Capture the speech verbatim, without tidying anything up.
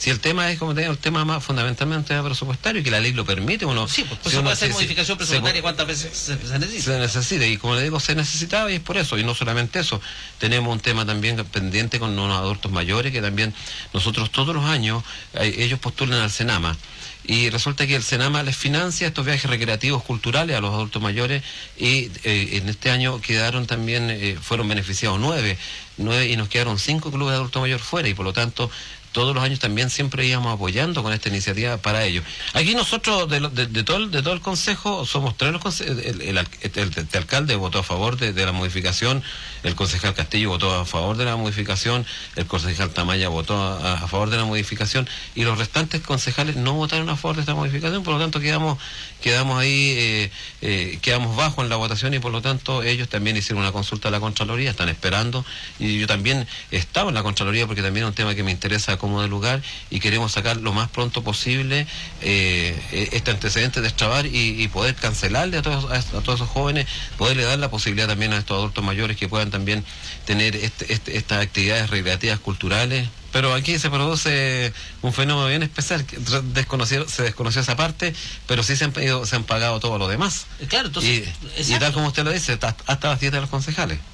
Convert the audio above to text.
Si el tema es, como te digo, el tema más fundamentalmente presupuestario, que la ley lo permite, uno... Sí, pues, pues si se uno, puede hacer si, modificación si, presupuestaria se, cuántas veces se, se necesita. Se necesita, y como le digo, se necesitaba, y es por eso, y no solamente eso, tenemos un tema también pendiente con unos adultos mayores, que también nosotros todos los años, eh, ellos postulan al Senama, y resulta que el Senama les financia estos viajes recreativos culturales a los adultos mayores, y eh, en este año quedaron también, eh, fueron beneficiados nueve, nueve, y nos quedaron cinco clubes de adulto mayor fuera, y por lo tanto todos los años también siempre íbamos apoyando con esta iniciativa para ellos. Aquí nosotros, de, de, de, todo, el, de todo el Consejo, somos tres los consejos. El, el, el, el, el alcalde votó a favor de, de la modificación, el concejal Castillo votó a favor de la modificación, el concejal Tamaya votó a, a favor de la modificación, y los restantes concejales no votaron a favor de esta modificación, por lo tanto quedamos, quedamos ahí, eh, eh, quedamos bajo en la votación, y por lo tanto ellos también hicieron una consulta a la Contraloría, están esperando, y yo también estaba en la Contraloría porque también es un tema que me interesa como de lugar, y queremos sacar lo más pronto posible eh, este antecedente de extrabar, y, y poder cancelarle a todos, a, a todos esos jóvenes, poderle dar la posibilidad también a estos adultos mayores que puedan también tener este, este, estas actividades recreativas culturales. Pero aquí se produce un fenómeno bien especial, que desconoció, se desconoció esa parte, pero sí se han, pedido, se han pagado todo lo demás. Claro, entonces, y, y tal como usted lo dice, hasta, hasta las dietas de los concejales.